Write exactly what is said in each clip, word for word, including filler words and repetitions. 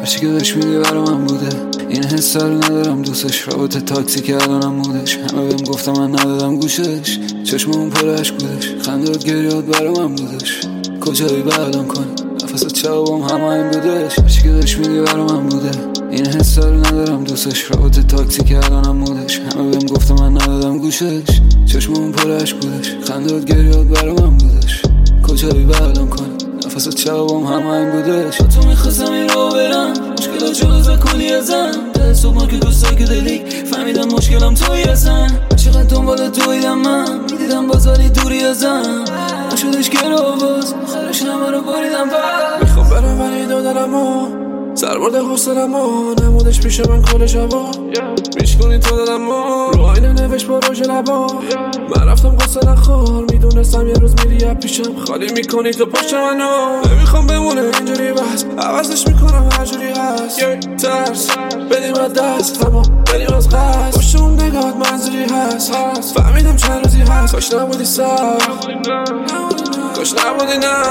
هرچی که بهش میگی برا من بوده، این حس رو ندارم دوستش. رابطه تاکسی که الانم مودش، همه بهم گفتم من ندادم گوشش. چشم اون پر عشق بودش، خندات گریات برا من بودش. کجایی بعدم کنی نفست چوابم همه این بودش. هرچی که بهش میگی برا من بوده، این حس رو ندارم دوستش. رابطه تاکسی که الانم مودش، همه بهم گفتم من ندادم گوشش. چشم اون پر عشق بودش، خندات گریات برا من بودش. کجایی بعدم کنی نفست چوابم همه این بودش. تو میخواستم این رو برم، مشکلات جلوز کلی ازم. ده صبح ما که دوستایی که دلی فهمیدم مشکلم توی ازم. چقدر دنبال تویدم من، میدیدم بازالی دوری ازم. نشدش که رو باز آخرش همه رو باریدم بر. میخوام برم ولی دادرم و سربرد حسنم و نمودش پیش من کل شبا. میشکنی تو دادم و رو آینه نوشت با روژ لبا. من رفتم قصه نخور، میدونستم یه روز میری از پیشم. خالی میکنی تو پشت منو، نمیخوام بمونه اینجوری بس. عوضش میکنم هر جوری هست. ترس بدیم از دست اما بریم از قصد. پشت اون نگات منظوری هست. فهمیدم چند روزی هست. کاش نبودی سر، کاش نبودی نه.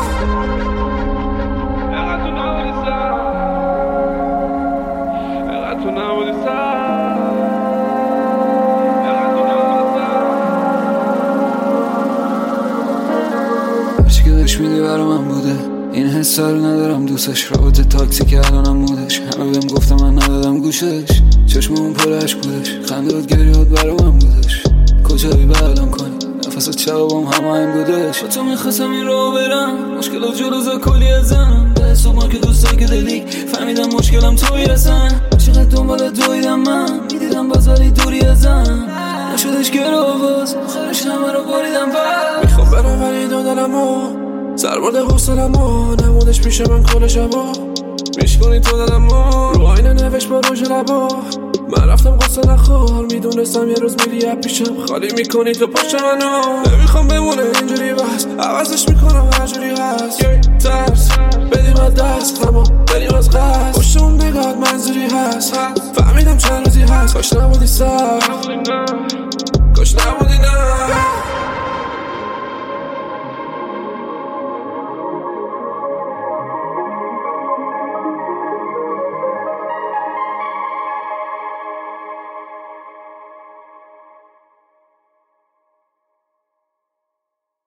هرچی که بهش میگی برا من بوده، این حس رو ندارم دوستش. رابطه تاکسی که الانم مودش، همه بهم گفتم من ندادم گوشش. چشم اون پر عشق بودش، خندات گریات برا من بودش. کجایی بعدم کنی نفست چوابم همه این بودش. تو میخواستم این رو برم، مشکلات جلوز کلی ازم. ده صبح ما که دوستایی که دلی فهمیدم مشکلم توی ازم. چقدر دنبال دویدم من، میدیدم بازالی دوری ازم. نشدش که رو باز آخرش همه رو باریدم بر. میخوام برم ولی دادرم و سربرد حسنم و نمودش پیش من کل شبا. میشکنی تو دادم و رو آینه نوشت با روژ لبا. من رفتم قصه نخور، میدونستم یه روز میری از پیشم. خالی میکنی تو پشت منو، نمیخوام بمونه اینجوری بس. عوضش میکنم هر جوری هست. ترس بدیم از دست اما بریم از قصد. پشت اون نگات منظوری هست. فهمیدم چند روزی هست. کاش نبودی سر، کاش نبودی نه.